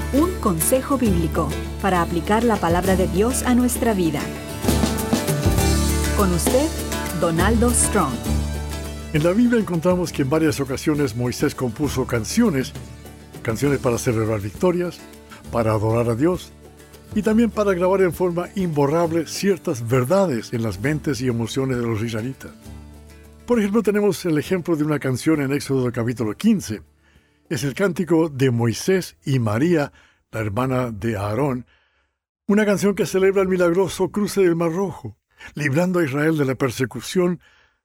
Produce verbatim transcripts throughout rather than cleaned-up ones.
Un consejo bíblico para aplicar la palabra de Dios a nuestra vida. Con usted, Donaldo Strong. En la Biblia encontramos que en varias ocasiones Moisés compuso canciones, canciones para celebrar victorias, para adorar a Dios y también para grabar en forma imborrable ciertas verdades en las mentes y emociones de los israelitas. Por ejemplo, tenemos el ejemplo de una canción en Éxodo capítulo quince. Es el cántico de Moisés y María, la hermana de Aarón, una canción que celebra el milagroso cruce del Mar Rojo, librando a Israel de la persecución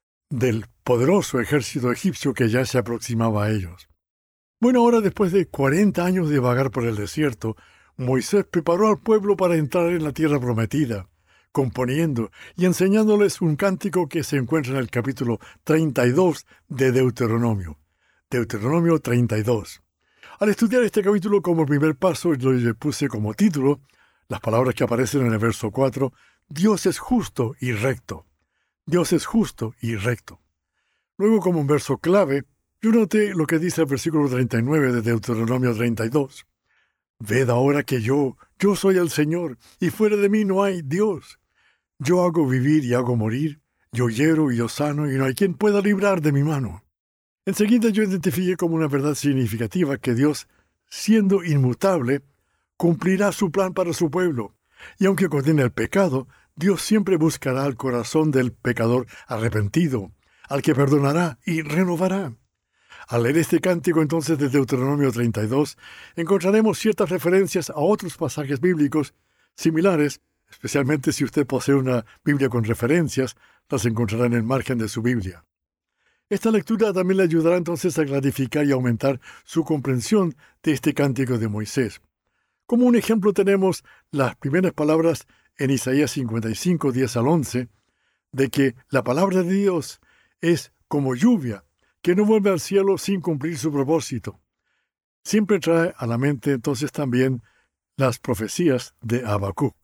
del poderoso ejército egipcio que ya se aproximaba a ellos. Bueno, ahora después de cuarenta años de vagar por el desierto, Moisés preparó al pueblo para entrar en la tierra prometida, componiendo y enseñándoles un cántico que se encuentra en el capítulo treinta y dos de Deuteronomio. Deuteronomio treinta y dos. Al estudiar este capítulo como primer paso, yo le puse como título las palabras que aparecen en el verso cuatro, Dios es justo y recto. Dios es justo y recto. Luego, como un verso clave, yo noté lo que dice el versículo treinta y nueve de Deuteronomio treinta y dos. Ved ahora que yo, yo soy el Señor, y fuera de mí no hay Dios. Yo hago vivir y hago morir, yo hiero y yo sano, y no hay quien pueda librar de mi mano. Enseguida yo identifiqué como una verdad significativa que Dios, siendo inmutable, cumplirá su plan para su pueblo, y aunque condene el pecado, Dios siempre buscará el corazón del pecador arrepentido, al que perdonará y renovará. Al leer este cántico entonces de Deuteronomio treinta y dos, encontraremos ciertas referencias a otros pasajes bíblicos similares, especialmente si usted posee una Biblia con referencias, las encontrará en el margen de su Biblia. Esta lectura también le ayudará entonces a clarificar y aumentar su comprensión de este cántico de Moisés. Como un ejemplo tenemos las primeras palabras en Isaías cincuenta y cinco, diez al once, de que la palabra de Dios es como lluvia, que no vuelve al cielo sin cumplir su propósito. Siempre trae a la mente entonces también las profecías de Habacuc.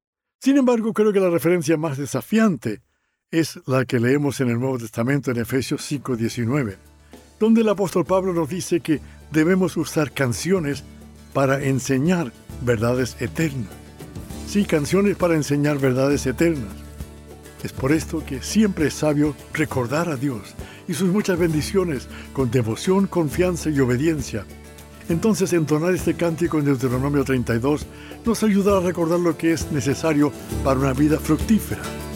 Sin embargo, creo que la referencia más desafiante es la que leemos en el Nuevo Testamento en Efesios cinco diecinueve, donde el apóstol Pablo nos dice que debemos usar canciones para enseñar verdades eternas. Sí, canciones para enseñar verdades eternas. Es por esto que siempre es sabio recordar a Dios y sus muchas bendiciones con devoción, confianza y obediencia. Entonces, entonar este cántico en Deuteronomio treinta y dos nos ayudará a recordar lo que es necesario para una vida fructífera.